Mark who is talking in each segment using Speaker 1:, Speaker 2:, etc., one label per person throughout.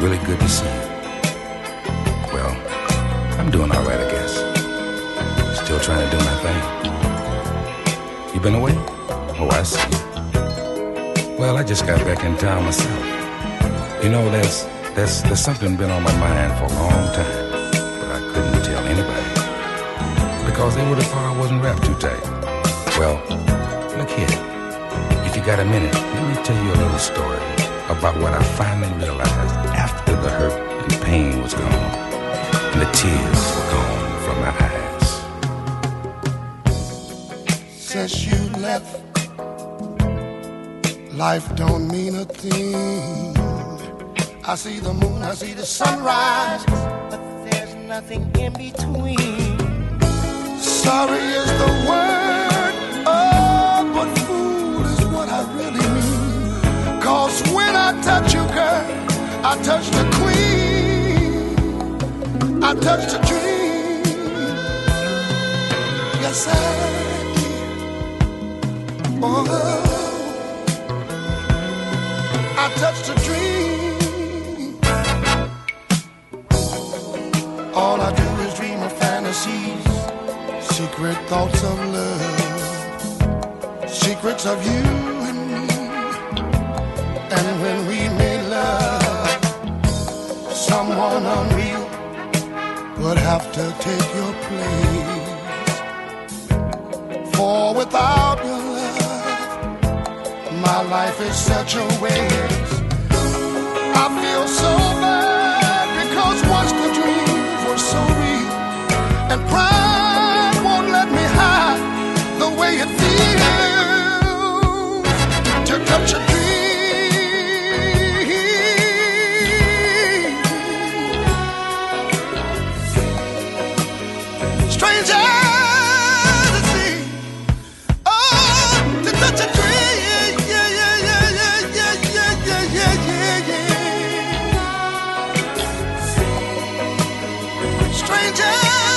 Speaker 1: Really good to see you. Well, I'm doing all right, I guess. Still trying to do my thing. You been away? Oh, I see. Well, I just got back in town myself. You know, there's something been on my mind for a long time, but I couldn't tell anybody because they would have thought I wasn't wrapped too tight. Well, look here. If you got a minute, let me tell you a little story about what I finally realized after the hurt and pain was gone and the tears were gone from my eyes.
Speaker 2: Since you left, life don't mean a thing. I see the moon, I see the sunrise, but there's nothing in between. Sorry is the word, oh, but fool is what I really mean. 'Cause when I touch you, girl, I touch the queen, I touch the dream. Yes, I did. Oh, I touch the dream. All I do is dream of fantasies, secret thoughts of love, secrets of you and me. And when we made love, someone unreal would have to take your place. For without your love, my life is such a waste. I feel so bad because once the dreams were so real, and pride won't let me hide the way it feels to touch a dream. Stranger to see, oh, to touch a dream. Yeah, yeah, yeah, yeah, yeah, yeah, yeah, yeah, yeah. Stranger.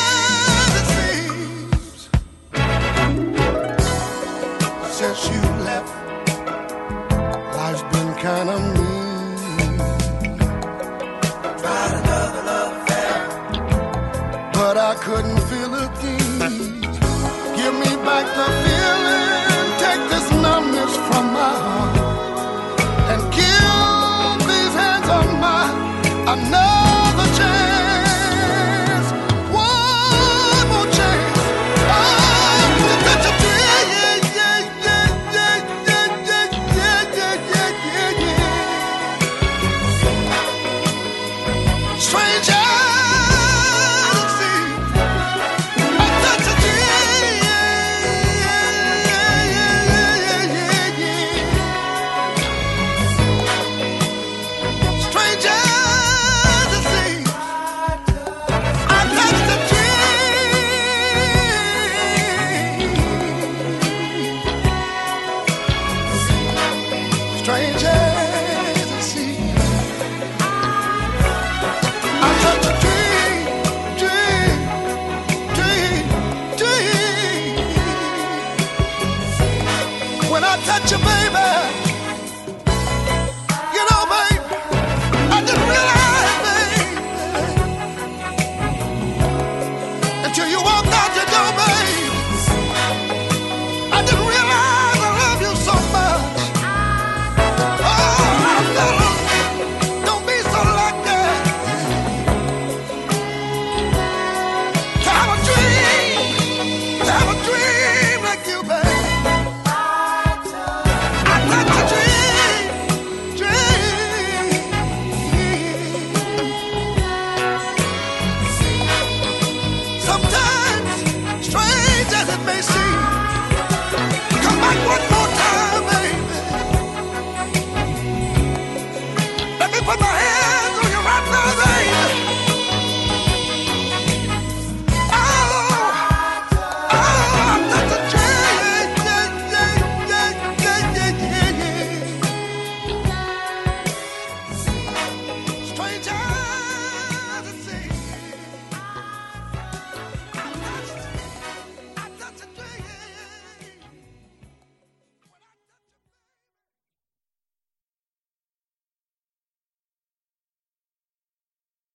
Speaker 2: Since you left, life's been kind of mean. Tried another love affair, but I couldn't feel a thing. Give me back the feeling, take this numbness from my heart, and give these hands of mine another chance, one more chance. Oh, to touch a dream. Stranger, see, I touch a dream. Stranger, see, I touch the dream. Stranger. When I touch you, baby,